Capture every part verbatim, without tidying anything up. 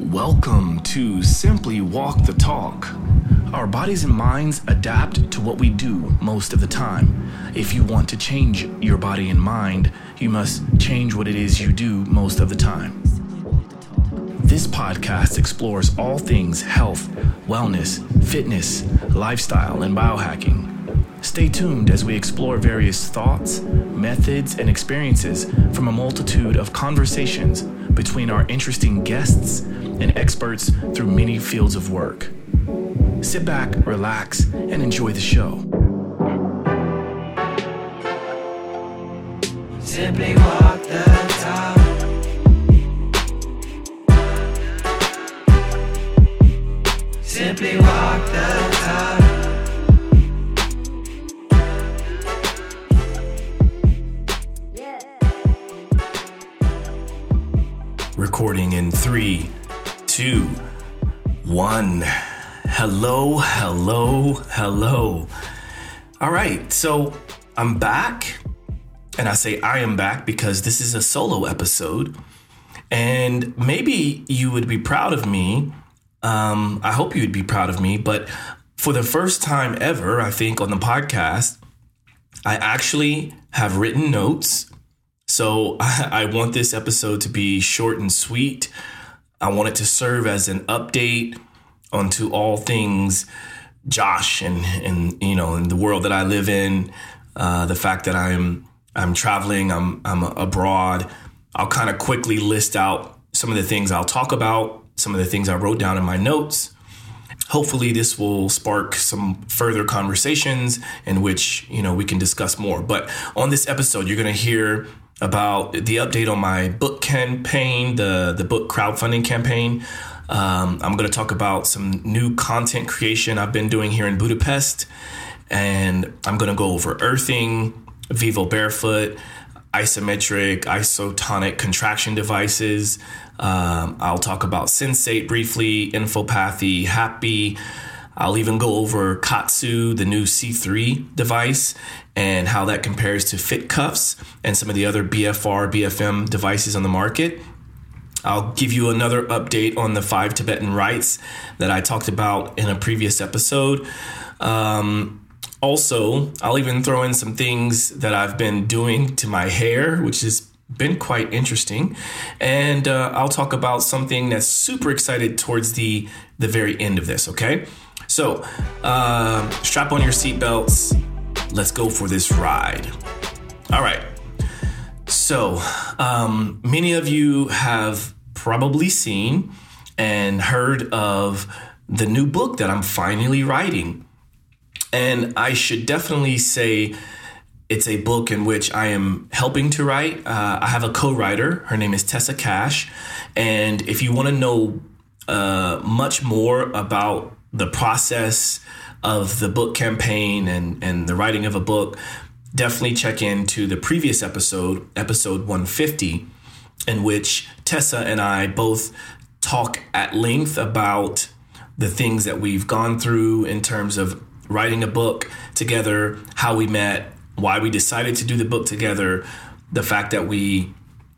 Welcome to Simply Walk the Talk. Our bodies and minds adapt to what we do most of the time. If you want to change your body and mind, you must change what it is you do most of the time. This podcast explores all things health, wellness, fitness, lifestyle, and biohacking. Stay tuned as we explore various thoughts, methods, and experiences from a multitude of conversations between our interesting guests and experts through many fields of work. Sit back, relax, and enjoy the show. Simply walk the talk. Simply walk the talk. Recording in three, two, one. Hello, hello, hello. All right, so I'm back, and I say I am back because this is a solo episode, and maybe you would be proud of me. Um, I hope you would be proud of me, but for the first time ever, I think on the podcast, I actually have written notes. So I, I want this episode to be short and sweet. I want it to serve as an update onto all things Josh and, and you know, in the world that I live in, uh, the fact that I'm I'm traveling, I'm I'm abroad. I'll kind of quickly list out some of the things I'll talk about, some of the things I wrote down in my notes. Hopefully this will spark some further conversations in which, you know, we can discuss more. But on this episode, you're going to hear about the update on my book campaign, the, the book crowdfunding campaign. Um, I'm going to talk about some new content creation I've been doing here in Budapest. And I'm going to go over earthing, Vivo Barefoot, isometric, isotonic contraction devices. Um, I'll talk about Sensate briefly, Infopathy, Happy. I'll even go over Katsu, the new C three device, and how that compares to FitCuffs and some of the other B F R, B F M devices on the market. I'll give you another update on the five Tibetan rites that I talked about in a previous episode. Um, also, I'll even throw in some things that I've been doing to my hair, which has been quite interesting. And uh, I'll talk about something that's super excited towards the, the very end of this, okay? So uh, strap on your seatbelts. Let's go for this ride. All right. So um, many of you have probably seen and heard of the new book that I'm finally writing. And I should definitely say it's a book in which I am helping to write. Uh, I have a co-writer. Her name is Tessa Cash. And if you want to know uh, much more about the process of the book campaign and, and the writing of a book, definitely check into the previous episode, episode one fifty, in which Tessa and I both talk at length about the things that we've gone through in terms of writing a book together, how we met, why we decided to do the book together, the fact that we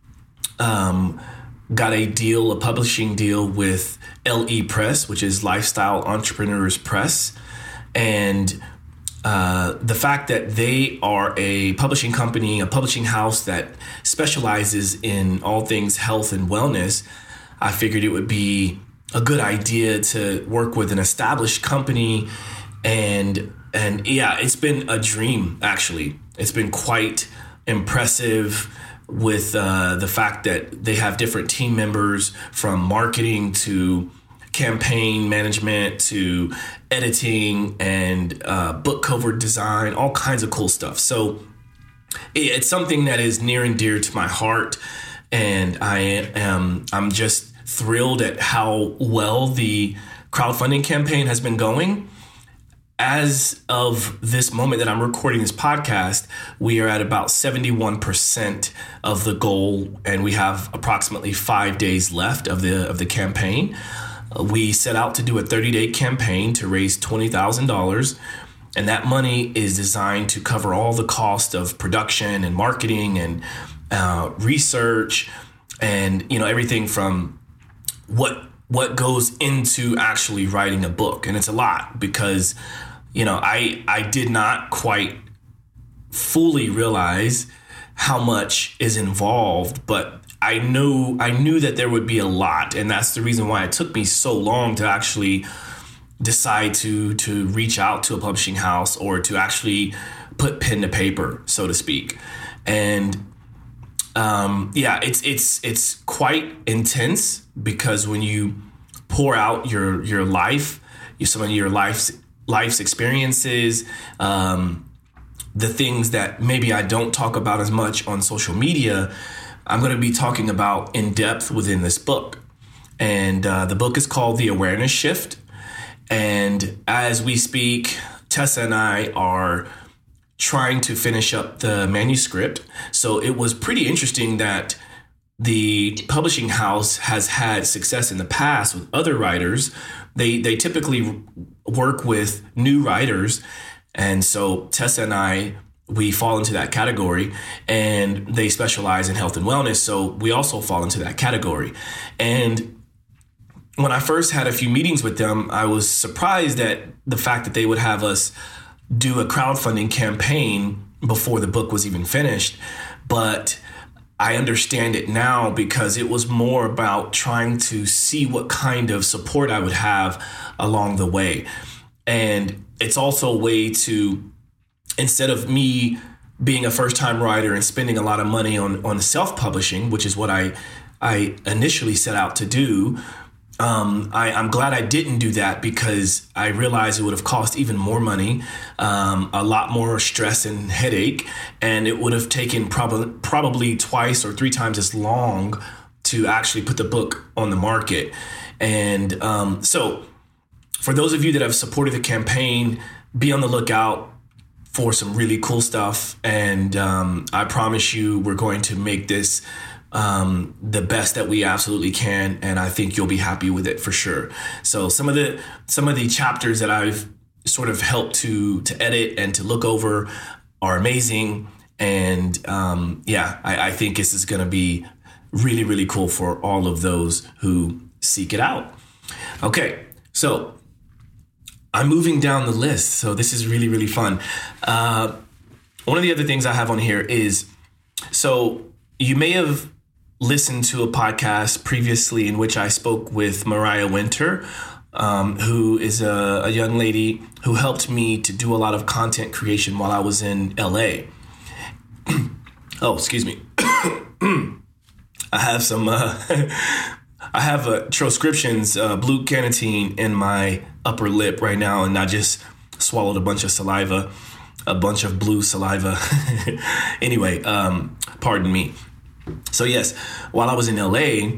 um, got a deal, a publishing deal with L E Press, which is Lifestyle Entrepreneurs Press, and uh, the fact that they are a publishing company, a publishing house that specializes in all things health and wellness. I figured it would be a good idea to work with an established company. And and yeah, it's been a dream, actually. It's been quite impressive with uh, the fact that they have different team members from marketing to campaign management to editing and uh, book cover design, all kinds of cool stuff. So it's something that is near and dear to my heart. And I am I'm just thrilled at how well the crowdfunding campaign has been going. As of this moment that I'm recording this podcast, we are at about seventy-one percent of the goal, and we have approximately five days left of the of the campaign. Uh, we set out to do a thirty-day campaign to raise twenty thousand dollars, and that money is designed to cover all the cost of production and marketing and uh, research, and you know everything from what what goes into actually writing a book. And it's a lot because, you know, I I did not quite fully realize how much is involved, but I knew I knew that there would be a lot. And that's the reason why it took me so long to actually decide to to reach out to a publishing house or to actually put pen to paper, so to speak. And um, yeah, it's it's it's quite intense because when you pour out your your life, you, some of your life's life's experiences, um, the things that maybe I don't talk about as much on social media, I'm going to be talking about in depth within this book. And uh, the book is called The Awareness Shift. And as we speak, Tessa and I are trying to finish up the manuscript. So it was pretty interesting that the publishing house has had success in the past with other writers. They they typically work with new writers. And so Tessa and I, we fall into that category, and they specialize in health and wellness. So we also fall into that category. And when I first had a few meetings with them, I was surprised at the fact that they would have us do a crowdfunding campaign before the book was even finished. But I understand it now because it was more about trying to see what kind of support I would have along the way. And it's also a way to, instead of me being a first-time writer and spending a lot of money on, on self-publishing, which is what I I initially set out to do, Um, I, I'm glad I didn't do that because I realized it would have cost even more money, um, a lot more stress and headache, and it would have taken prob- probably twice or three times as long to actually put the book on the market. And um, so for those of you that have supported the campaign, be on the lookout for some really cool stuff. And um, I promise you we're going to make this Um, the best that we absolutely can, and I think you'll be happy with it for sure. So some of the some of the chapters that I've sort of helped to to edit and to look over are amazing, and um, yeah, I, I think this is going to be really really cool for all of those who seek it out. Okay, so I'm moving down the list, so this is really really fun. Uh, one of the other things I have on here is, so you may have listened to a podcast previously in which I spoke with Mariah Winter, um, who is a, a young lady who helped me to do a lot of content creation while I was in L A. Oh, excuse me. I have some, uh, I have uh, transcriptions, uh, blue carnitine in my upper lip right now, and I just swallowed a bunch of saliva, a bunch of blue saliva. Anyway, um, pardon me. So yes, while I was in L A,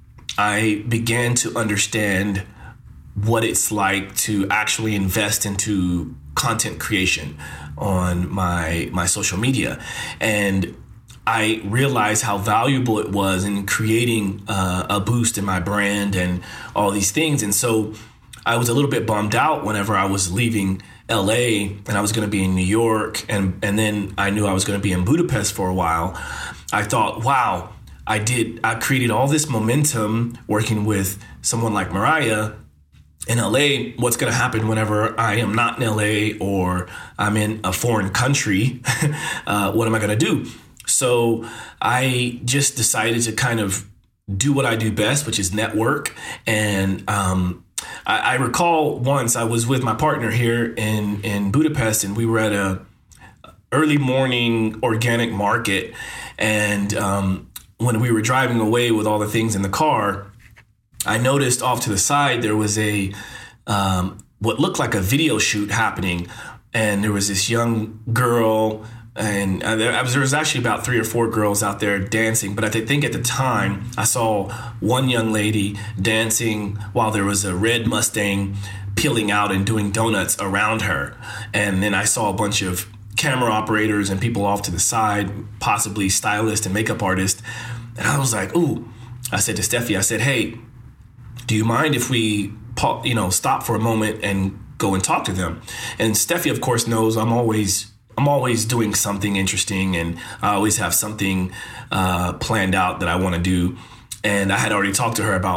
I began to understand what it's like to actually invest into content creation on my my social media. And I realized how valuable it was in creating uh, a boost in my brand and all these things. And so I was a little bit bummed out whenever I was leaving L A and I was going to be in New York, and, and then I knew I was going to be in Budapest for a while. I thought, wow, I did, I created all this momentum working with someone like Mariah in L A. What's going to happen whenever I am not in L A or I'm in a foreign country? uh, what am I going to do? So I just decided to kind of do what I do best, which is network. And um, I, I recall once I was with my partner here in, in Budapest, and we were at a early morning organic market. And um, when we were driving away with all the things in the car, I noticed off to the side there was a um, what looked like a video shoot happening. And there was this young girl, and uh, there, there was actually about three or four girls out there dancing. But I think at the time I saw one young lady dancing while there was a red Mustang peeling out and doing donuts around her. And then I saw a bunch of camera operators and people off to the side, possibly stylists and makeup artists. And I was like, ooh, I said to Steffi, I said, hey, do you mind if we, you know, stop for a moment and go and talk to them? And Steffi, of course, knows I'm always, I'm always doing something interesting, and I always have something uh, planned out that I want to do. And I had already talked to her about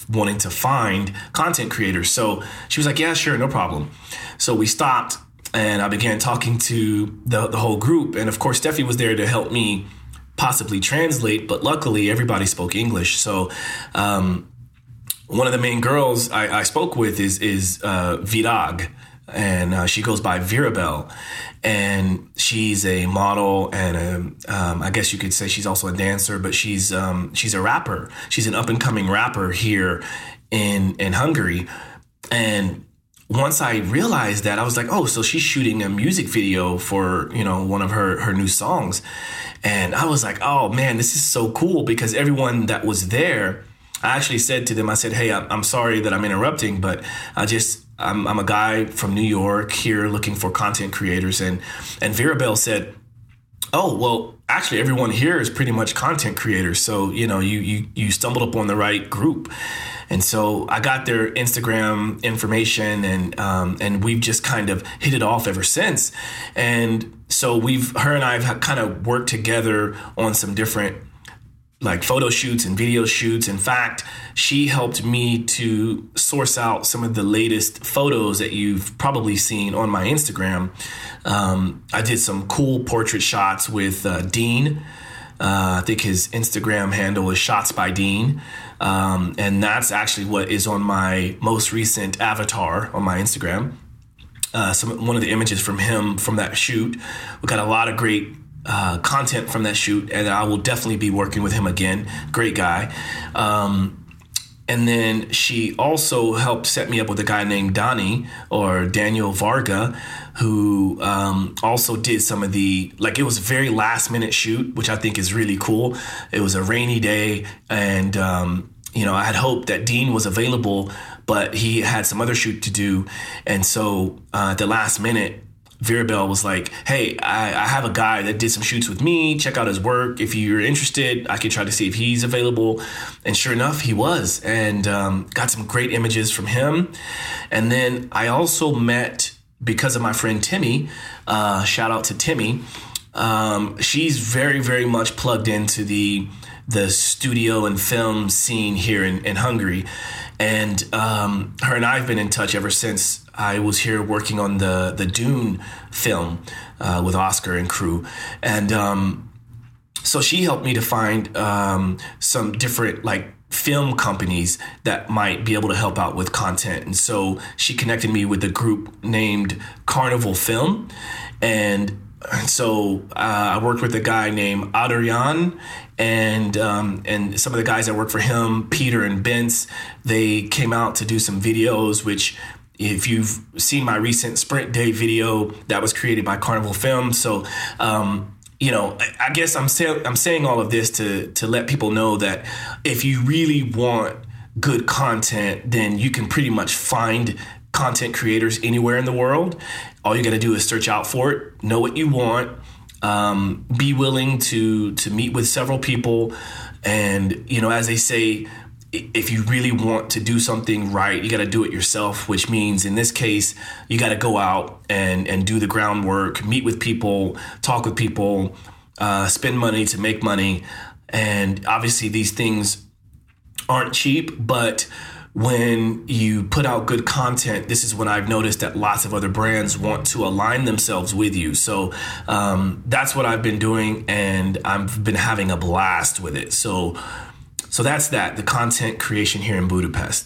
wanting to find content creators. So she was like, yeah, sure, no problem. So we stopped and I began talking to the, the whole group. And of course, Steffi was there to help me possibly translate, but luckily everybody spoke English. So um, one of the main girls I, I spoke with is, is uh, Virag, and uh, she goes by Virabel. And she's a model and a, um, I guess you could say she's also a dancer, but she's um, she's a rapper. She's an up and coming rapper here in in Hungary. And once I realized that, I was like, oh, so she's shooting a music video for, you know, one of her her new songs. And I was like, oh man, this is so cool, because everyone that was there, I actually said to them, I said, hey, I'm sorry that I'm interrupting, but I just I'm, I'm a guy from New York here looking for content creators. And, and Virabel said, oh, well, actually, everyone here is pretty much content creators. So, you know, you, you, you stumbled upon the right group. And so I got their Instagram information, and, um, and we've just kind of hit it off ever since. And so we've, her and I have kind of worked together on some different like photo shoots and video shoots. In fact, she helped me to source out some of the latest photos that you've probably seen on my Instagram. Um, I did some cool portrait shots with uh, Dean. Uh, I think his Instagram handle is Shots by Dean. Um, and that's actually what is on my most recent avatar on my Instagram. Uh, some one of the images from him from that shoot. We got a lot of great Uh, content from that shoot, and I will definitely be working with him again. Great guy. Um, and then she also helped set me up with a guy named Donnie, or Daniel Varga, who um, also did some of the, like, it was a very last minute shoot, which I think is really cool. It was a rainy day, and um, you know, I had hoped that Dean was available, but he had some other shoot to do. And so uh, at the last minute, Virabel was like, hey, I, I have a guy that did some shoots with me. Check out his work. If you're interested, I can try to see if he's available. And sure enough, he was, and um, got some great images from him. And then I also met, because of my friend Timmy, uh, shout out to Timmy. Um, she's very, very much plugged into the the studio and film scene here in, in Hungary. And um, her and I have been in touch ever since I was here working on the, the Dune film uh, with Oscar and crew. And um, so she helped me to find um, some different, like, film companies that might be able to help out with content. And so she connected me with a group named Carnival Film. And And so uh, I worked with a guy named Adrian, and um, and some of the guys that work for him, Peter and Bence, they came out to do some videos, which, if you've seen my recent Sprint Day video, that was created by Carnival Film. So, um, you know, I guess I'm, say- I'm saying all of this to, to let people know that if you really want good content, then you can pretty much find content creators anywhere in the world. All you got to do is search out for it, know what you want, um, be willing to to meet with several people. And, you know, as they say, if you really want to do something right, you got to do it yourself, which means in this case, you got to go out and, and do the groundwork, meet with people, talk with people, uh, spend money to make money. And obviously these things aren't cheap, but when you put out good content, this is when I've noticed that lots of other brands want to align themselves with you. So um, that's what I've been doing, and I've been having a blast with it. So so that's that, the content creation here in Budapest.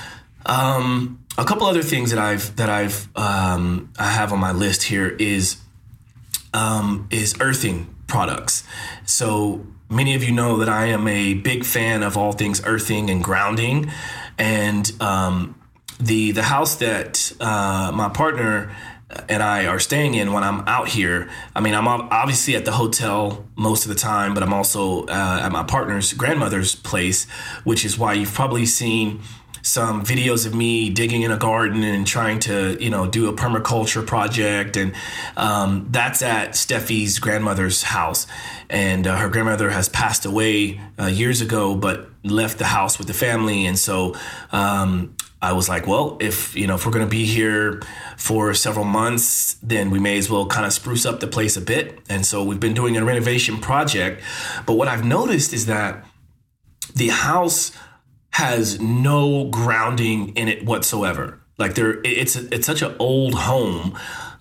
Um, a couple other things that I've that I've um, I have on my list here is um, is earthing products. So many of you know that I am a big fan of all things earthing and grounding. And um, the the house that uh, my partner and I are staying in when I'm out here, I mean, I'm obviously at the hotel most of the time, but I'm also uh, at my partner's grandmother's place, which is why you've probably seen some videos of me digging in a garden and trying to, you know, do a permaculture project. And um, that's at Steffi's grandmother's house. And uh, her grandmother has passed away uh, years ago, but left the house with the family. And so um, I was like, well, if, you know, if we're going to be here for several months, then we may as well kind of spruce up the place a bit. And so we've been doing a renovation project. But what I've noticed is that the house has no grounding in it whatsoever. Like there, it's it's such an old home.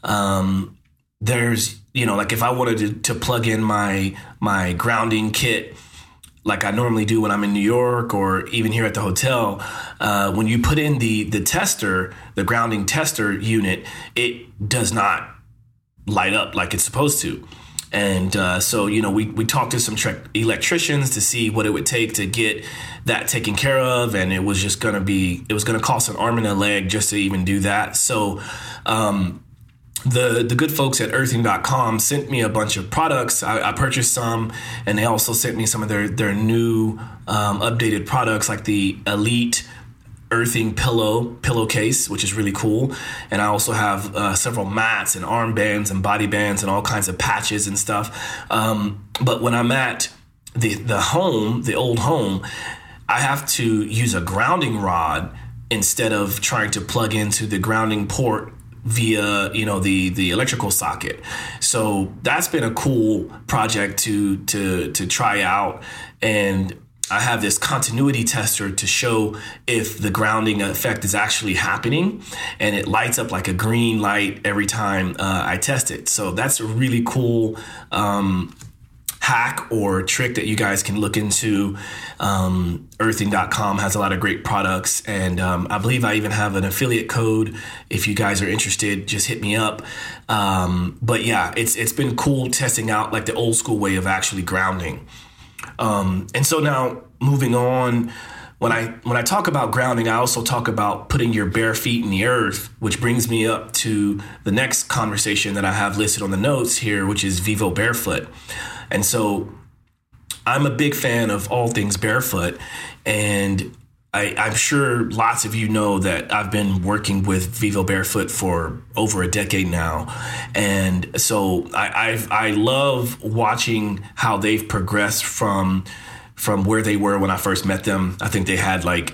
Um, there's, you know, like if I wanted to, to plug in my my grounding kit, like I normally do when I'm in New York or even here at the hotel, uh, when you put in the the tester, the grounding tester unit, it does not light up like it's supposed to. And uh, so, you know, we, we talked to some tre- electricians to see what it would take to get that taken care of. And it was just going to be, it was going to cost an arm and a leg just to even do that. So um, the the good folks at earthing dot com sent me a bunch of products. I, I purchased some, and they also sent me some of their, their new um, updated products like the Elite Earthing pillow pillowcase, which is really cool. And I also have uh, several mats and armbands and body bands and all kinds of patches and stuff. Um, but when I'm at the the home, the old home, I have to use a grounding rod instead of trying to plug into the grounding port via, you know, the the electrical socket. So that's been a cool project to to to try out. And I have this continuity tester to show if the grounding effect is actually happening, and it lights up like a green light every time uh, I test it. So that's a really cool um, hack or trick that you guys can look into. Um, earthing dot com has a lot of great products, and um, I believe I even have an affiliate code. If you guys are interested, just hit me up. Um, but yeah, it's it's been cool testing out like the old school way of actually grounding. Um, and so now moving on, when I when I talk about grounding, I also talk about putting your bare feet in the earth, which brings me up to the next conversation that I have listed on the notes here, which is Vivo Barefoot. And so I'm a big fan of all things barefoot, and I, I'm sure lots of you know that I've been working with Vivo Barefoot for over a decade now. And so I, I've, I love watching how they've progressed from, from where they were when I first met them. I think they had like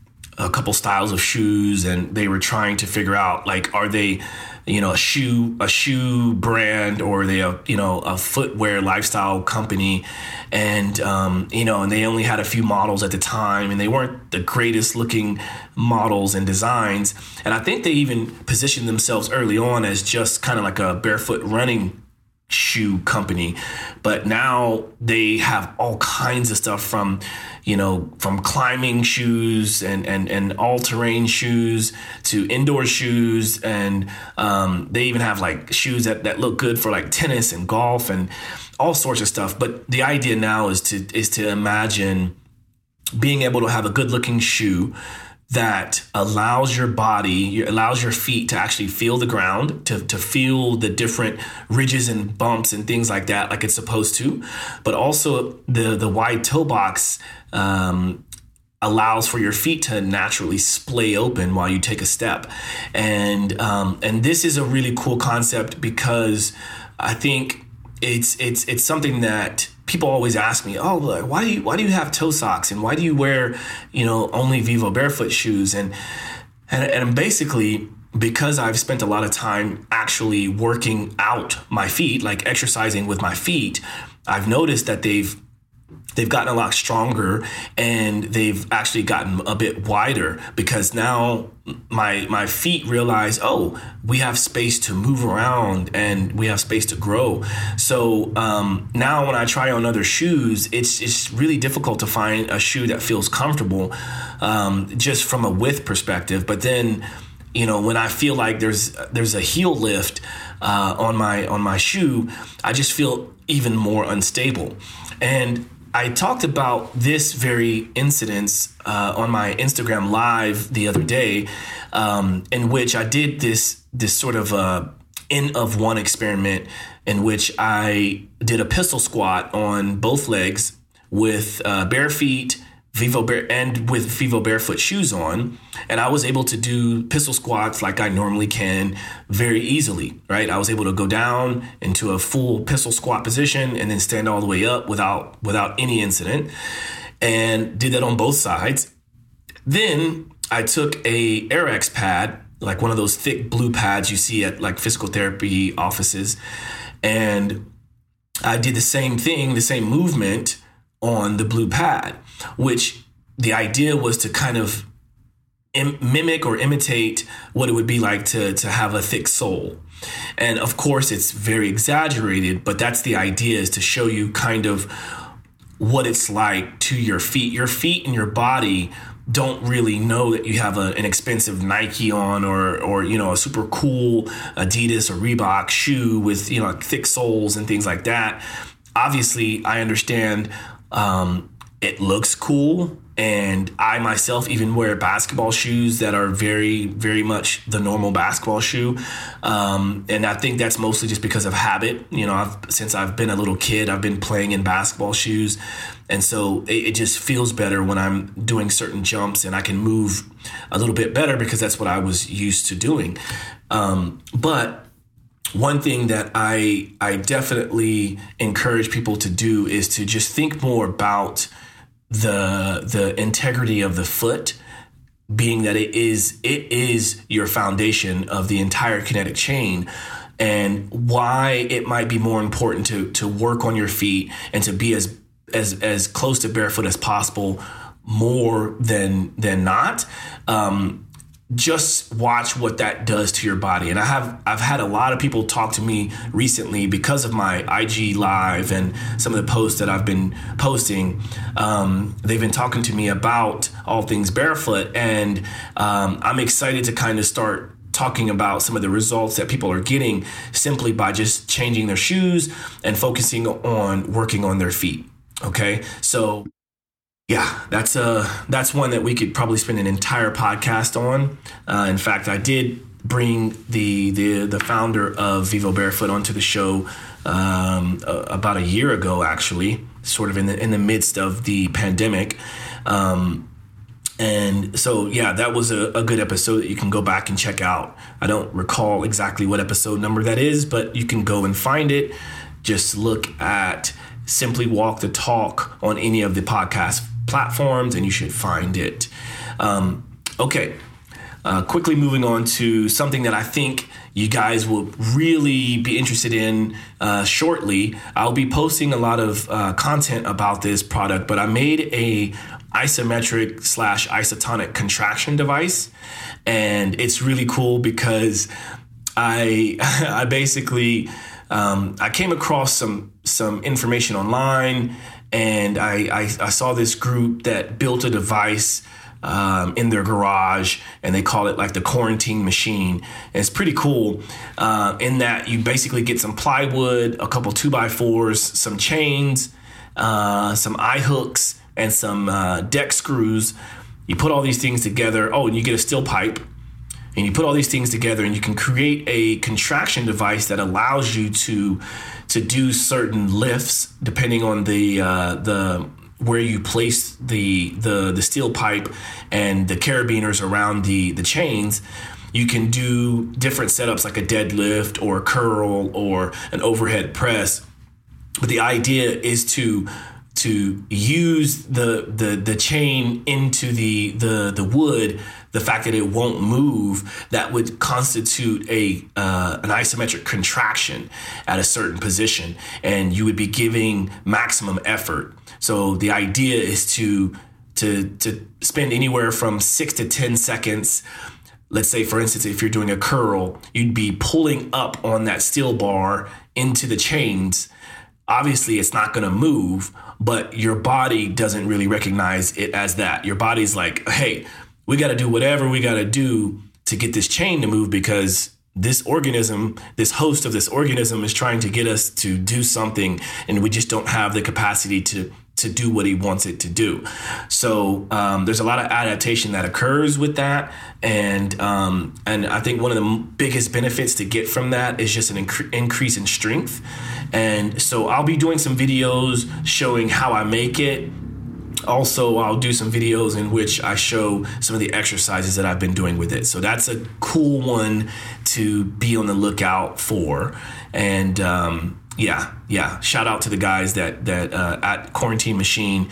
a couple styles of shoes, and they were trying to figure out, like, are they, you know, a shoe, a shoe brand, or are they a, you know, a footwear lifestyle company? And, um, you know, and they only had a few models at the time, and they weren't the greatest looking models and designs. And I think they even positioned themselves early on as just kind of like a barefoot running shoe company. But now they have all kinds of stuff from, you know, from climbing shoes and, and, and all-terrain shoes to indoor shoes. And um, they even have like shoes that, that look good for like tennis and golf and all sorts of stuff. But the idea now is to is to imagine being able to have a good-looking shoe that allows your body, allows your feet to actually feel the ground, to, to feel the different ridges and bumps and things like that, like it's supposed to. But also the, the wide toe box um, allows for your feet to naturally splay open while you take a step. And um, and this is a really cool concept, because I think it's it's it's something that people always ask me, oh, look, why do you why do you have toe socks, and why do you wear, you know, only Vivo Barefoot shoes? And and and basically, because I've spent a lot of time actually working out my feet, like exercising with my feet, I've noticed that they've they've gotten a lot stronger, and they've actually gotten a bit wider, because now my my feet realize, oh, we have space to move around and we have space to grow. So um, now when I try on other shoes, it's it's really difficult to find a shoe that feels comfortable, um, just from a width perspective. But then, you know, when I feel like there's there's a heel lift uh, on my on my shoe, I just feel even more unstable. And I talked about this very incident uh, on my Instagram live the other day, um, in which I did this this sort of uh, N of one experiment, in which I did a pistol squat on both legs with uh, bare feet, Vivo Bare and with Vivo Barefoot shoes on, and I was able to do pistol squats like I normally can very easily, right? I was able to go down into a full pistol squat position and then stand all the way up without without any incident, and did that on both sides. Then I took a Airex pad, like one of those thick blue pads you see at like physical therapy offices, and I did the same thing, the same movement on the blue pad, which the idea was to kind of im- mimic or imitate what it would be like to, to have a thick sole. And of course, it's very exaggerated, but that's the idea, is to show you kind of what it's like to your feet. Your feet and your body don't really know that you have a, an expensive Nike on, or, or, you know, a super cool Adidas or Reebok shoe with, you know, thick soles and things like that. Obviously, I understand um, it looks cool. And I myself even wear basketball shoes that are very, very much the normal basketball shoe. Um, and I think that's mostly just because of habit. You know, I've, since I've been a little kid, I've been playing in basketball shoes. And so it, it just feels better when I'm doing certain jumps and I can move a little bit better because that's what I was used to doing. Um, but one thing that I, I definitely encourage people to do is to just think more about the the integrity of the foot, being that it is it is your foundation of the entire kinetic chain, and why it might be more important to to work on your feet and to be as as as close to barefoot as possible, more than than not. Um, just watch what that does to your body. And I have I've had a lot of people talk to me recently because of my I G Live and some of the posts that I've been posting. Um, they've been talking to me about all things barefoot, and um, I'm excited to kind of start talking about some of the results that people are getting simply by just changing their shoes and focusing on working on their feet. Okay, so yeah, that's uh that's one that we could probably spend an entire podcast on. Uh, in fact, I did bring the the the founder of Vivo Barefoot onto the show um, uh, about a year ago, actually, sort of in the in the midst of the pandemic. Um, and so, yeah, that was a, a good episode that you can go back and check out. I don't recall exactly what episode number that is, but you can go and find it. Just look at Simply Walk the Talk on any of the podcast platforms and you should find it. Um, okay, uh, quickly moving on to something that I think you guys will really be interested in uh, shortly. I'll be posting a lot of uh, content about this product, but I made a isometric slash isotonic contraction device, and it's really cool because I I basically um, I came across some some information online. And I, I, I saw this group that built a device um, in their garage, and they call it like the quarantine machine. And it's pretty cool uh, in that you basically get some plywood, a couple two by fours, some chains, uh, some eye hooks, and some uh, deck screws. You put all these things together. Oh, and you get a steel pipe. And you put all these things together, and you can create a contraction device that allows you to to do certain lifts depending on the uh, the where you place the the the steel pipe and the carabiners around the the chains. You can do different setups like a deadlift or a curl or an overhead press. But the idea is to to use the the the chain into the the the wood, the fact that it won't move, that would constitute a uh, an isometric contraction at a certain position, and you would be giving maximum effort. So the idea is to to to spend anywhere from six to ten seconds. Let's say, for instance, if you're doing a curl, you'd be pulling up on that steel bar into the chains. Obviously, it's not going to move, but your body doesn't really recognize it as that. Your body's like, hey, we got to do whatever we got to do to get this chain to move, because this organism, this host of this organism is trying to get us to do something, and we just don't have the capacity to to do what he wants it to do. So um, there's a lot of adaptation that occurs with that. And um, and I think one of the biggest benefits to get from that is just an inc- increase in strength. And so I'll be doing some videos showing how I make it. Also, I'll do some videos in which I show some of the exercises that I've been doing with it. So that's a cool one to be on the lookout for. And um, yeah, yeah. Shout out to the guys that that uh, at Quarantine Machine.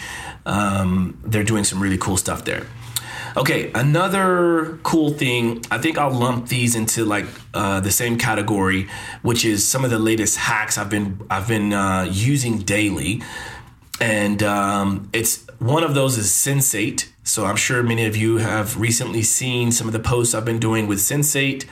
Um, they're doing some really cool stuff there. Okay, another cool thing, I think I'll lump these into like uh, the same category, which is some of the latest hacks I've been I've been uh, using daily. And um, it's one of those is Sensate. So I'm sure many of you have recently seen some of the posts I've been doing with Sensate,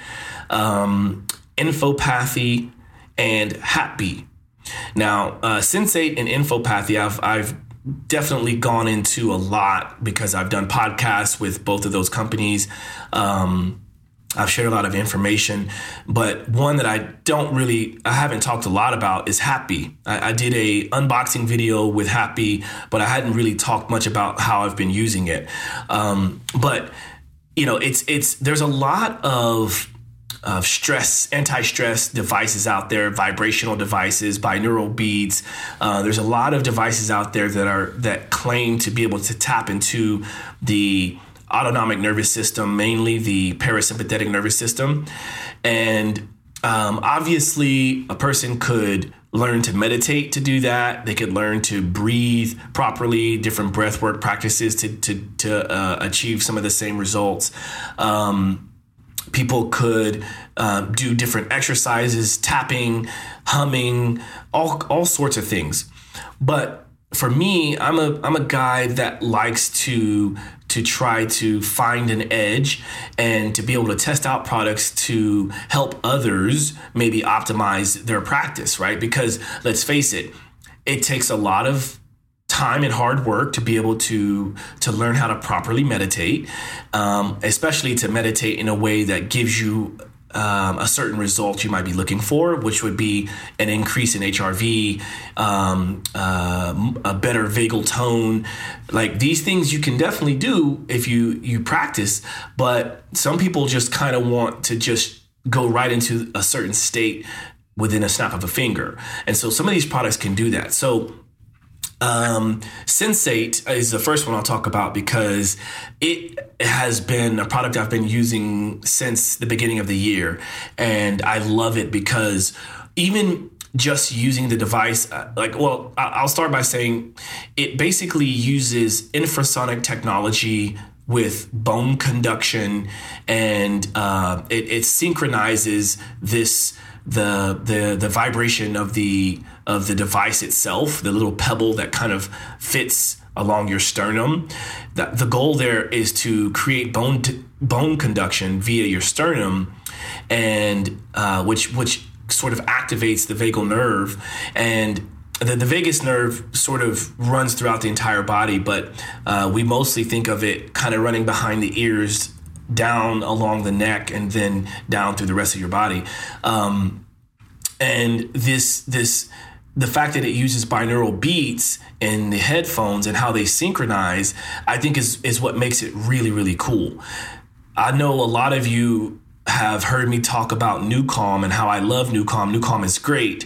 um, Infopathy, and Happy. Now, uh, Sensate and Infopathy, I've, I've definitely gone into a lot because I've done podcasts with both of those companies. Um, I've shared a lot of information, but one that I don't really, I haven't talked a lot about is Happy. I, I did a unboxing video with Happy, but I hadn't really talked much about how I've been using it. Um, but you know, it's it's there's a lot of of stress, anti-stress devices out there, vibrational devices, binaural beats. Uh, there's a lot of devices out there that are that claim to be able to tap into the autonomic nervous system, mainly the parasympathetic nervous system. And um, obviously, a person could learn to meditate to do that. They could learn to breathe properly, different breath work practices to, to, to uh, achieve some of the same results. Um, people could uh, do different exercises, tapping, humming, all, all sorts of things. But for me, I'm a I'm a guy that likes to to try to find an edge and to be able to test out products to help others maybe optimize their practice, right? Because let's face it, it takes a lot of time and hard work to be able to to learn how to properly meditate, um, especially to meditate in a way that gives you Um, a certain result you might be looking for, which would be an increase in H R V, um, uh, a better vagal tone. Like these things you can definitely do if you, you practice, but some people just kind of want to just go right into a certain state within a snap of a finger. And so some of these products can do that. So Um, Sensate is the first one I'll talk about because it has been a product I've been using since the beginning of the year. And I love it because even just using the device, like, well, I'll start by saying it basically uses infrasonic technology with bone conduction, and uh, it, it synchronizes this the the the vibration of the of the device itself, the little pebble that kind of fits along your sternum. The, the goal there is to create bone t- bone conduction via your sternum, and uh, which which sort of activates the vagal nerve. And the, the vagus nerve sort of runs throughout the entire body, but uh, we mostly think of it kind of running behind the ears, down along the neck, and then down through the rest of your body. Um, and this, this, the fact that it uses binaural beats in the headphones and how they synchronize, I think is, is what makes it really, really cool. I know a lot of you have heard me talk about NuCalm and how I love NuCalm. NuCalm is great.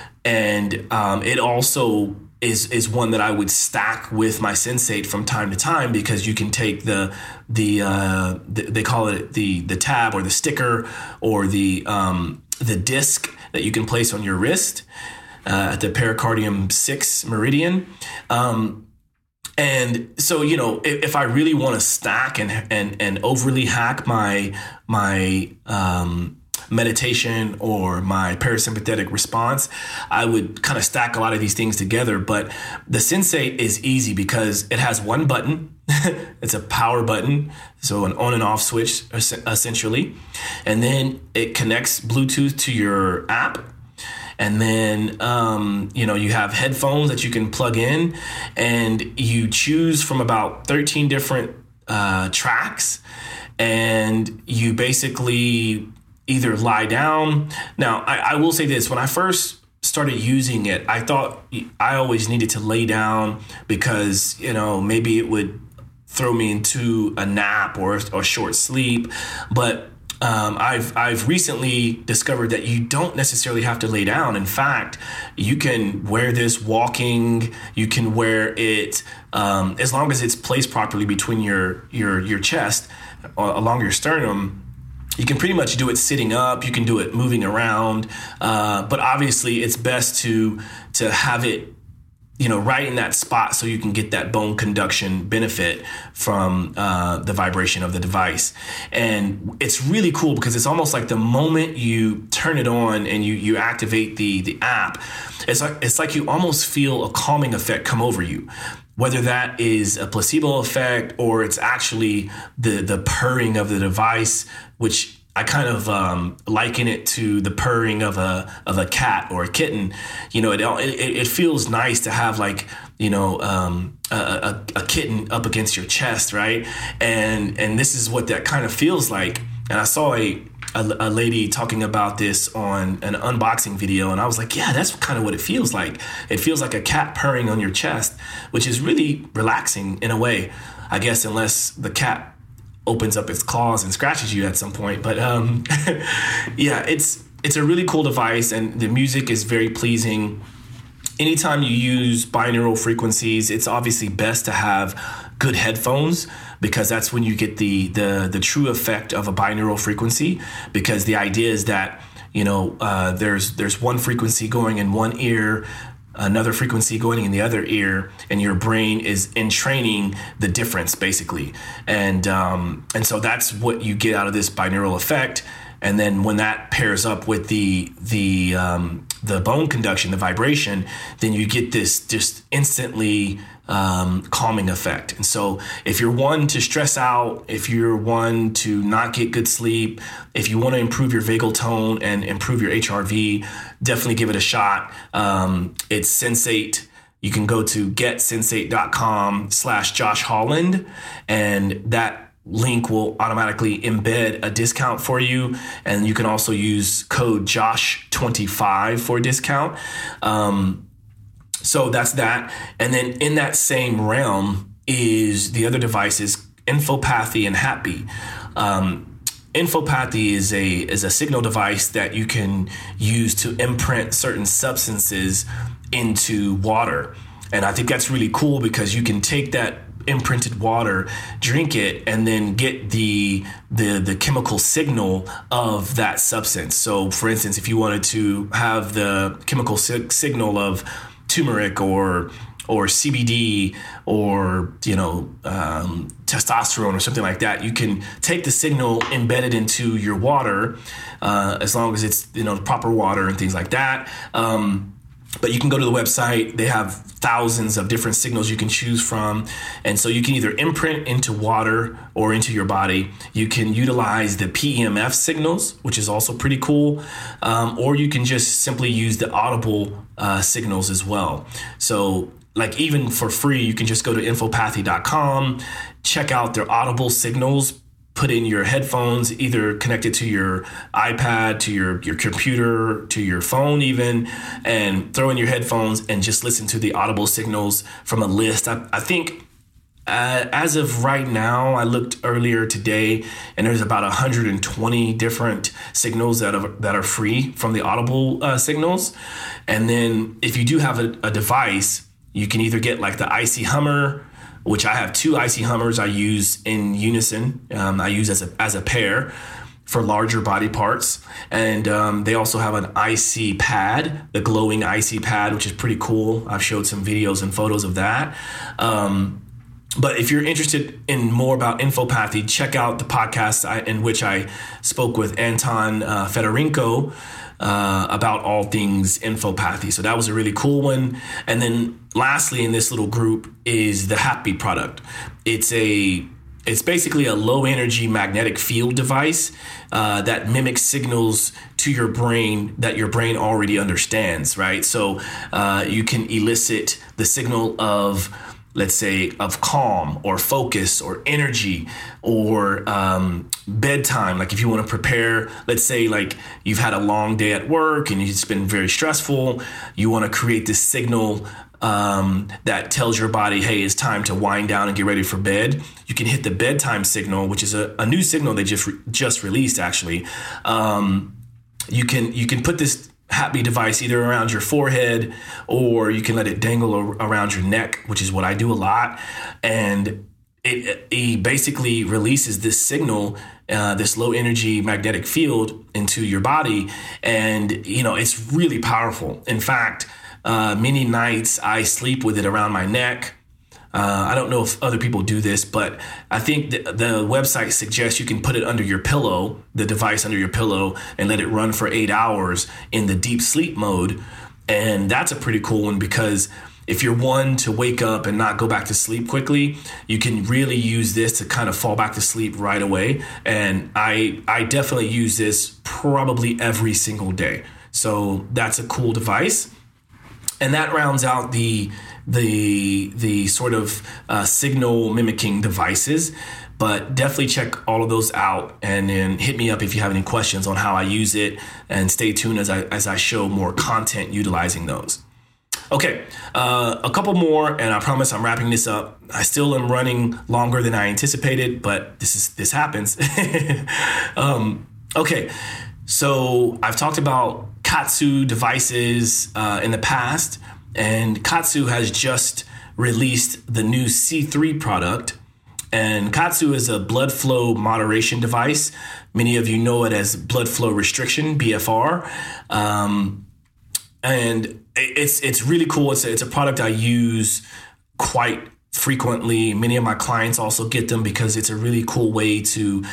And um, it also is is one that I would stack with my Sensate from time to time, because you can take the the, uh, the they call it the the tab or the sticker or the um, the disc that you can place on your wrist uh, at the pericardium six meridian. Um, and so, you know, if, if I really want to stack and and and overly hack my my um, meditation or my parasympathetic response, I would kind of stack a lot of these things together. But the Sensate is easy because it has one button. It's a power button, so an on and off switch essentially. And then it connects Bluetooth to your app. And then, um, you know, you have headphones that you can plug in, and you choose from about thirteen different uh, tracks, and you basically either lie down. Now, I, I will say this. When I first started using it, I thought I always needed to lay down because, you know, maybe it would throw me into a nap or a short sleep. But um, I've I've recently discovered that you don't necessarily have to lay down. In fact, you can wear this walking. You can wear it um, as long as it's placed properly between your your your chest, uh, along your sternum. You can pretty much do it sitting up. You can do it moving around. Uh, but obviously, it's best to to have it, you know, right in that spot so you can get that bone conduction benefit from uh, the vibration of the device. And it's really cool because it's almost like the moment you turn it on and you you activate the the app, it's like it's like you almost feel a calming effect come over you. whether that is a placebo effect or it's actually the the purring of the device, which I kind of um, liken it to the purring of a of a cat or a kitten. You know, it it, it feels nice to have like, you know, um, a, a, a kitten up against your chest, right? And and this is what that kind of feels like. And I saw a, a a lady talking about this on an unboxing video, and I was like, yeah, that's kind of what it feels like. It feels like a cat purring on your chest, which is really relaxing in a way, I guess, unless the cat opens up its claws and scratches you at some point. But um, yeah, it's it's a really cool device, and the music is very pleasing. Anytime you use binaural frequencies, it's obviously best to have good headphones, because that's when you get the the the true effect of a binaural frequency. Because the idea is that, you know, uh, there's there's one frequency going in one ear, another frequency going in the other ear, and your brain is entraining the difference, basically. And um, and so that's what you get out of this binaural effect. And then when that pairs up with the the um, the bone conduction, the vibration, then you get this just instantly um, calming effect. And so if you're one to stress out, if you're one to not get good sleep, if you want to improve your vagal tone and improve your H R V, definitely give it a shot. Um, it's Sensate. You can go to getsensate.com slash Josh Holland, and that link will automatically embed a discount for you. And you can also use code Josh twenty-five for a discount. Um, so that's that. And then in that same realm is the other devices, Infopathy and Happy. Um, Infopathy is a is a signal device that you can use to imprint certain substances into water. And I think that's really cool, because you can take that imprinted water, drink it, and then get the the the chemical signal of that substance. So for instance, if you wanted to have the chemical si- signal of turmeric or or C B D or, you know, um, testosterone or something like that, you can take the signal embedded into your water, uh, as long as it's, you know, the proper water and things like that. Um, But you can go to the website. They have thousands of different signals you can choose from. And so you can either imprint into water or into your body. You can utilize the P E M F signals, which is also pretty cool. Um, or you can just simply use the audible uh, signals as well. So like even for free, you can just go to infopathy dot com, check out their audible signals, put in your headphones, either connected to your iPad, to your, your computer, to your phone even, and throw in your headphones and just listen to the audible signals from a list. I, I think uh, as of right now, I looked earlier today, and there's about one hundred twenty different signals that are, that are free from the audible uh, signals. And then if you do have a, a device, you can either get like the Icy Hummer, which I have two Icy Hummers I use in unison. Um, I use as a as a pair for larger body parts. And um, they also have an Icy Pad, the glowing Icy Pad, which is pretty cool. I've showed some videos and photos of that. Um, but if you're interested in more about Infopathy, check out the podcast I, in which I spoke with Anton uh, Fedorenko Uh, about all things Infopathy. So that was a really cool one. And then lastly in this little group is the Happy product. It's a it's basically a low energy magnetic field device uh, that mimics signals to your brain that your brain already understands, right? So uh, you can elicit the signal of, let's say, of calm or focus or energy or um, bedtime. Like if you want to prepare, let's say like you've had a long day at work and it's been very stressful, you want to create this signal um, that tells your body, hey, it's time to wind down and get ready for bed. You can hit the bedtime signal, which is a, a new signal they just re- just released actually. Um, you can you can put this Happy device either around your forehead, or you can let it dangle around your neck, which is what I do a lot. And it, it basically releases this signal, uh, this low energy magnetic field into your body. And, you know, it's really powerful. In fact, uh, many nights I sleep with it around my neck. Uh, I don't know if other people do this, but I think the, the website suggests you can put it under your pillow, the device under your pillow, and let it run for eight hours in the deep sleep mode. And that's a pretty cool one, because if you're one to wake up and not go back to sleep quickly, you can really use this to kind of fall back to sleep right away. And I I definitely use this probably every single day. So that's a cool device. And that rounds out the the the sort of uh, signal mimicking devices. But definitely check all of those out, and then hit me up if you have any questions on how I use it, and stay tuned as I as I show more content utilizing those. Okay, uh, a couple more, and I promise I'm wrapping this up. I still am running longer than I anticipated, but this is this happens. um, okay, so I've talked about KAATSU devices uh, in the past, and KAATSU has just released the new C three product. And KAATSU is a blood flow moderation device. Many of you know it as blood flow restriction, B F R. Um, and it's it's really cool. It's a, it's a product I use quite frequently. Many of my clients also get them because it's a really cool way to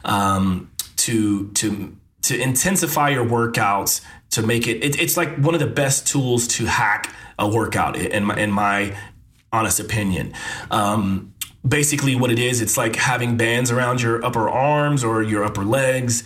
um, to to to intensify your workouts, to make it, it. It's like one of the best tools to hack a workout, in my in my honest opinion. Um, Basically what it is, it's like having bands around your upper arms or your upper legs.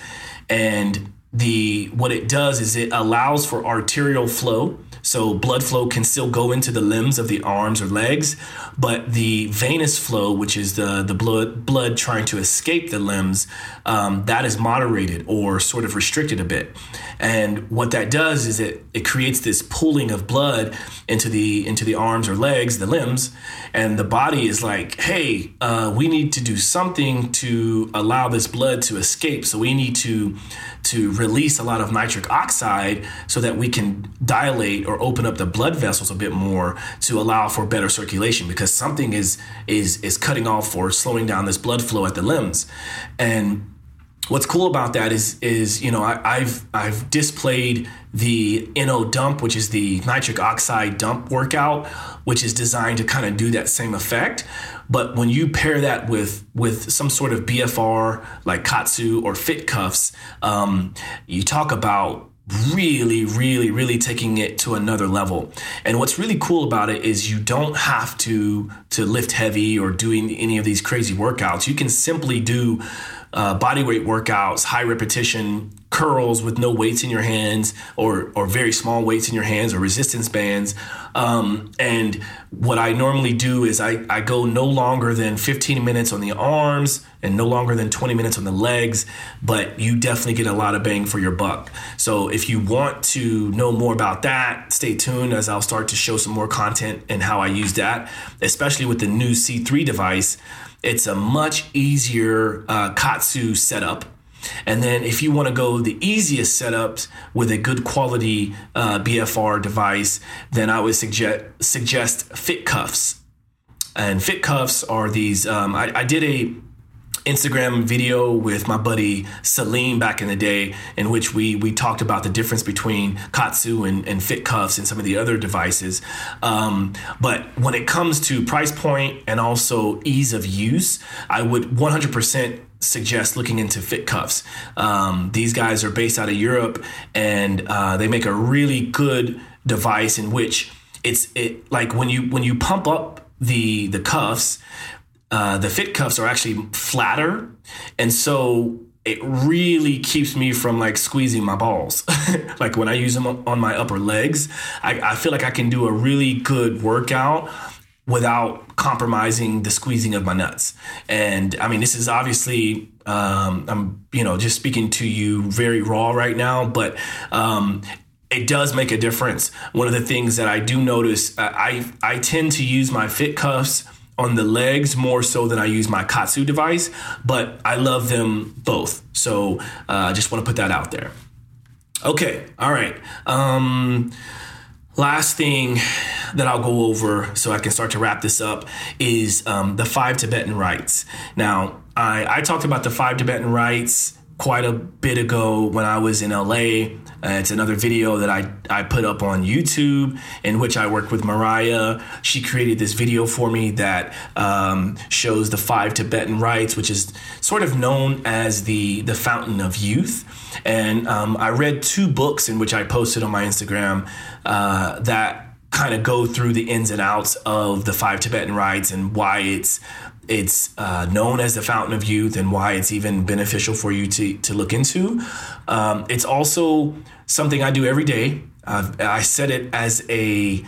And the what it does is it allows for arterial flow. So blood flow can still go into the limbs of the arms or legs, but the venous flow, which is the, the blood blood trying to escape the limbs, um, that is moderated or sort of restricted a bit. And what that does is it it creates this pooling of blood into the into the arms or legs, the limbs, and the body is like, hey, uh, we need to do something to allow this blood to escape. So we need to to release a lot of nitric oxide so that we can dilate or open up the blood vessels a bit more to allow for better circulation, because something is is is cutting off or slowing down this blood flow at the limbs. And what's cool about that is, is you know, I, I've I've displayed the N O dump, which is the nitric oxide dump workout, which is designed to kind of do that same effect. But when you pair that with with some sort of B F R like KAATSU or Fit Cuffs, um, you talk about really, really, really taking it to another level. And what's really cool about it is you don't have to to lift heavy or doing any of these crazy workouts. You can simply do uh, body weight workouts, high repetition curls with no weights in your hands, or or very small weights in your hands, or resistance bands. Um, and what I normally do is I, I go no longer than fifteen minutes on the arms and no longer than twenty minutes on the legs, but you definitely get a lot of bang for your buck. So if you want to know more about that, stay tuned as I'll start to show some more content and how I use that, especially with the new C three device. It's a much easier uh, KAATSU setup. And then if you want to go the easiest setups with a good quality uh, B F R device, then I would suggest suggest Fit Cuffs. And Fit Cuffs are these, um, I, I did a Instagram video with my buddy Salim back in the day, in which we we talked about the difference between KAATSU and, and Fit Cuffs and some of the other devices. Um, but when it comes to price point and also ease of use, I would one hundred percent suggest looking into Fit Cuffs. Um, these guys are based out of Europe, and uh, they make a really good device in which it's it like when you when you pump up the the cuffs. Uh, the Fit Cuffs are actually flatter, and so it really keeps me from like squeezing my balls. Like when I use them on my upper legs, I, I feel like I can do a really good workout without compromising the squeezing of my nuts. And I mean, this is obviously, um, I'm, you know, just speaking to you very raw right now, but um, it does make a difference. One of the things that I do notice, uh, I I tend to use my Fit Cuffs on the legs more so than I use my KAATSU device, but I love them both. So I uh, just want to put that out there. Okay, all right. Um, last thing that I'll go over so I can start to wrap this up is um, the five Tibetan rites. Now, I, I talked about the five Tibetan rites quite a bit ago when I was in L A. Uh, it's another video that I, I put up on YouTube in which I worked with Mariah. She created this video for me that um, shows the five Tibetan rites, which is sort of known as the, the fountain of youth. And um, I read two books in which I posted on my Instagram uh, that kind of go through the ins and outs of the five Tibetan rites and why it's it's uh, known as the fountain of youth and why it's even beneficial for you to to look into. Um, it's also something I do every day. Uh, I set it as a,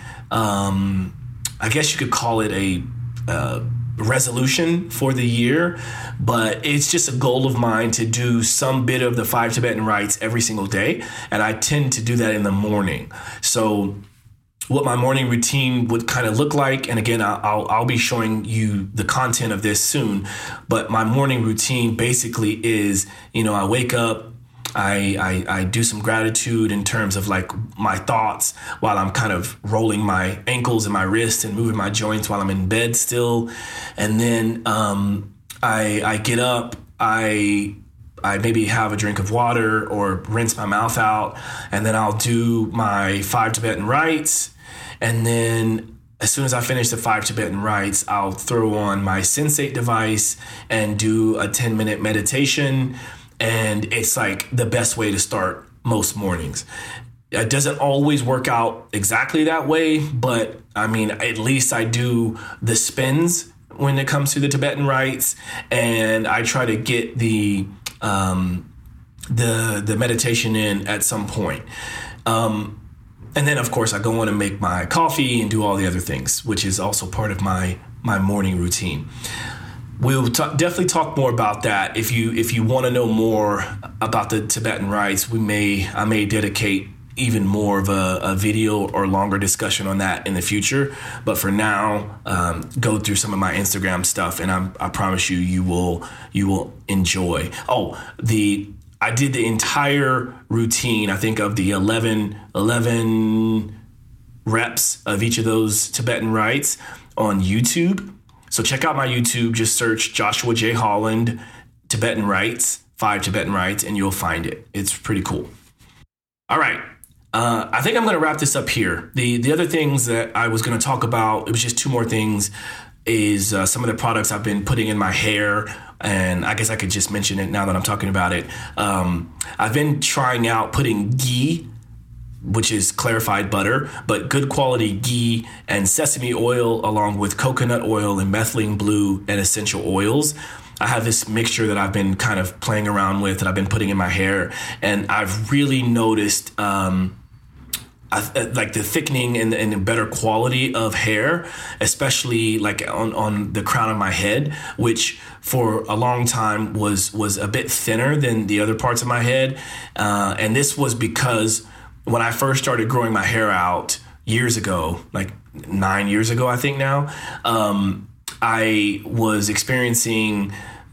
um, I guess you could call it a uh, resolution for the year, but it's just a goal of mine to do some bit of the five Tibetan rites every single day, and I tend to do that in the morning. So what my morning routine would kind of look like. And again, I'll, I'll be showing you the content of this soon. But my morning routine basically is, you know, I wake up, I, I, I do some gratitude in terms of like my thoughts while I'm kind of rolling my ankles and my wrists and moving my joints while I'm in bed still. And then um, I, I get up, I I maybe have a drink of water or rinse my mouth out, and then I'll do my five Tibetan rites. And then as soon as I finish the five Tibetan rites, I'll throw on my Sensate device and do a ten minute meditation. And it's like the best way to start most mornings. It doesn't always work out exactly that way, but I mean, at least I do the spins when it comes to the Tibetan rites, and I try to get the um, the the meditation in at some point. Um, and then, of course, I go on and make my coffee and do all the other things, which is also part of my my morning routine. We'll t- definitely talk more about that. If you if you want to know more about the Tibetan rites, we may I may dedicate even more of a, a video or longer discussion on that in the future. But for now, um, go through some of my Instagram stuff, and I'm, I promise you, you will you will enjoy. Oh, the I did the entire routine. I think of the eleven, eleven reps of each of those Tibetan rites on YouTube. So check out my YouTube. Just search Joshua J. Holland Tibetan rites, five Tibetan rites, and you'll find it. It's pretty cool. All right. Uh, I think I'm going to wrap this up here. The the other things that I was going to talk about, it was just two more things, is uh, some of the products I've been putting in my hair. And I guess I could just mention it now that I'm talking about it. Um, I've been trying out putting ghee, which is clarified butter, but good quality ghee and sesame oil along with coconut oil and methylene blue and essential oils. I have this mixture that I've been kind of playing around with that I've been putting in my hair, and I've really noticed um, I, like the thickening and, and the better quality of hair, especially like on, on the crown of my head, which for a long time was was a bit thinner than the other parts of my head. Uh, and this was because when I first started growing my hair out years ago, like nine years ago, I think now, um, I was experiencing,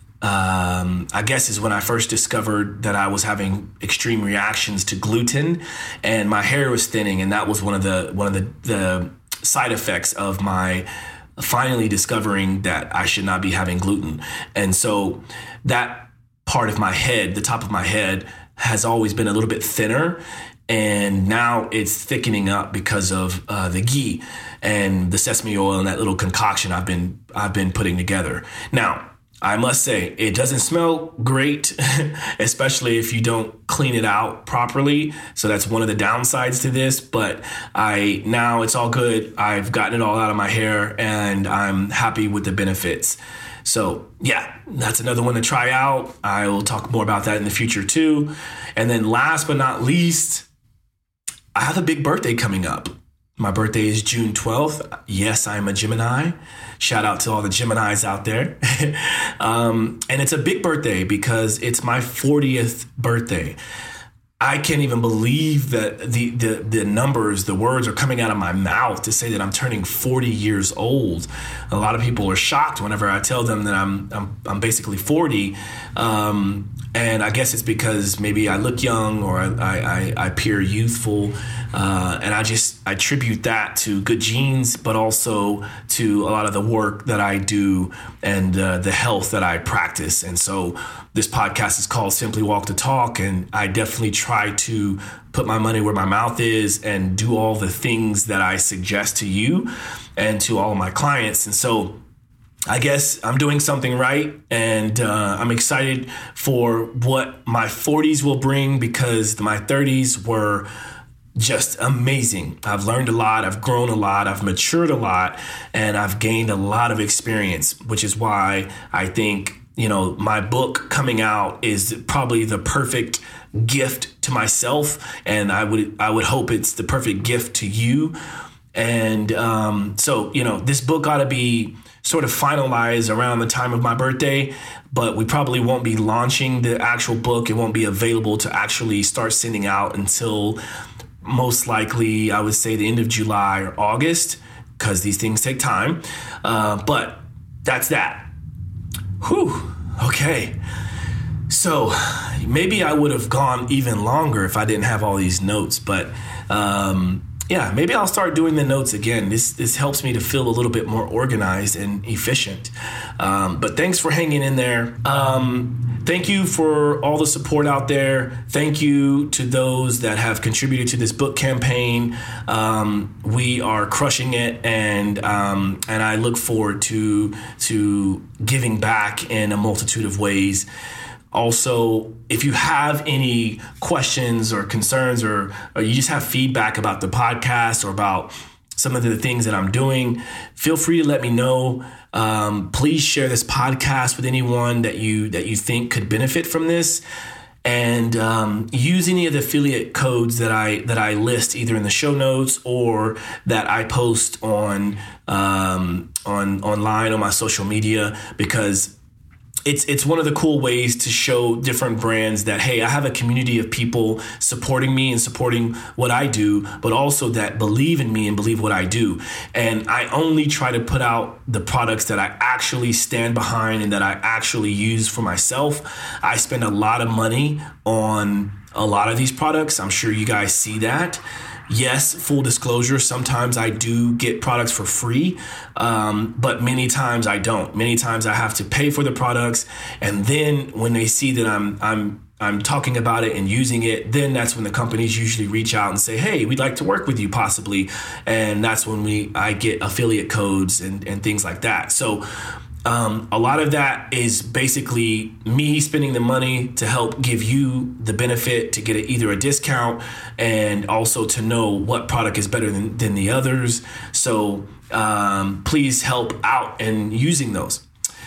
um, I guess is when I first discovered that I was having extreme reactions to gluten, and my hair was thinning. And that was one of the, one of the, the side effects of my finally discovering that I should not be having gluten. And so that part of my head, the top of my head, has always been a little bit thinner. And now it's thickening up because of uh, the ghee and the sesame oil and that little concoction I've been I've been putting together. Now, I must say, it doesn't smell great, especially if you don't clean it out properly. So that's one of the downsides to this. But I now it's all good. I've gotten it all out of my hair, and I'm happy with the benefits. So yeah, that's another one to try out. I will talk more about that in the future too. And then last but not least, I have a big birthday coming up. My birthday is June twelfth. Yes, I'm a Gemini. Shout out to all the Geminis out there. um, and it's a big birthday because it's my fortieth birthday. I can't even believe that the, the the numbers, the words are coming out of my mouth to say that I'm turning forty years old. A lot of people are shocked whenever I tell them that I'm I'm, I'm basically forty. Um, and I guess it's because maybe I look young or I, I, I appear youthful. Uh, and I just I attribute that to good genes, but also to a lot of the work that I do and uh, the health that I practice. And so this podcast is called Simply Walk the Talk, and I definitely try to put my money where my mouth is and do all the things that I suggest to you and to all of my clients. And so I guess I'm doing something right, and uh, I'm excited for what my forties will bring, because my thirties were just amazing. I've learned a lot. I've grown a lot. I've matured a lot, and I've gained a lot of experience, which is why I think, you know, my book coming out is probably the perfect gift to myself, and I would I would hope it's the perfect gift to you. And um, so, you know, this book ought to be sort of finalized around the time of my birthday, but we probably won't be launching the actual book. It won't be available to actually start sending out until most likely, I would say, the end of July or August, because these things take time. Uh, but that's that. Whew. Okay. So maybe I would have gone even longer if I didn't have all these notes, but um, yeah, maybe I'll start doing the notes again. This this helps me to feel a little bit more organized and efficient. Um, but thanks for hanging in there. Um, thank you for all the support out there. Thank you to those that have contributed to this book campaign. Um, we are crushing it, and um, and I look forward to to giving back in a multitude of ways. Also, if you have any questions or concerns, or, or you just have feedback about the podcast or about some of the things that I'm doing, feel free to let me know. Um, please share this podcast with anyone that you that you think could benefit from this, and um, use any of the affiliate codes that I that I list either in the show notes or that I post on um, on online on my social media, because It's it's one of the cool ways to show different brands that, hey, I have a community of people supporting me and supporting what I do, but also that believe in me and believe what I do. And I only try to put out the products that I actually stand behind and that I actually use for myself. I spend a lot of money on a lot of these products. I'm sure you guys see that. Yes, full disclosure, sometimes I do get products for free, um, but many times I don't. Many times I have to pay for the products, and then when they see that I'm I'm I'm talking about it and using it, then that's when the companies usually reach out and say, hey, we'd like to work with you possibly, and that's when we I get affiliate codes and, and things like that. So Um, a lot of that is basically me spending the money to help give you the benefit to get a, either a discount and also to know what product is better than, than the others. So um, please help out in using those.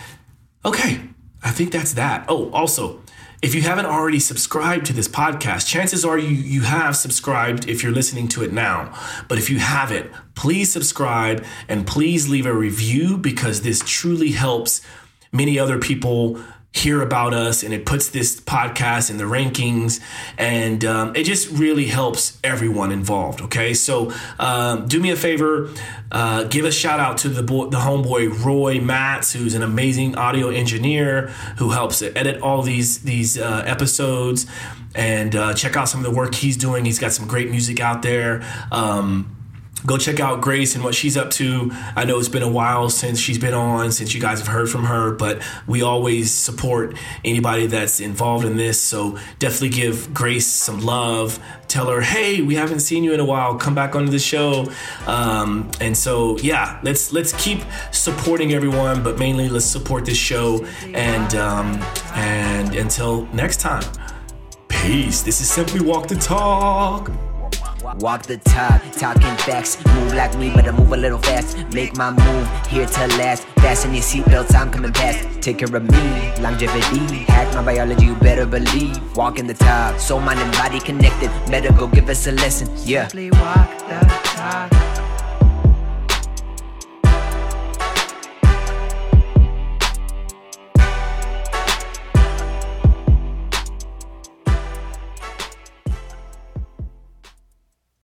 Okay, I think that's that. Oh, also, if you haven't already subscribed to this podcast, chances are you, you have subscribed if you're listening to it now. But if you haven't, please subscribe and please leave a review, because this truly helps many other people hear about us, and it puts this podcast in the rankings, and um, it just really helps everyone involved. Okay, so um, do me a favor, uh, give a shout out to the boy, the homeboy Roy Matz, who's an amazing audio engineer who helps edit all these these uh, episodes, and uh, check out some of the work he's doing. He's got some great music out there. Um, Go check out Grace and what she's up to. I know it's been a while since she's been on, since you guys have heard from her, but we always support anybody that's involved in this. So definitely give Grace some love. Tell her, hey, we haven't seen you in a while. Come back onto the show. Um, and so, yeah, let's let's keep supporting everyone, but mainly let's support this show. And um, and until next time, peace. This is Simply Walk the Talk. Walk the talk, talking facts. Move like me, but I move a little fast. Make my move, here to last. Fasten your seatbelts, I'm coming past. Take care of me, longevity. Hack my biology, you better believe. Walking the talk, soul, mind, and body connected. Better go give us a lesson, yeah. Simply walk the talk.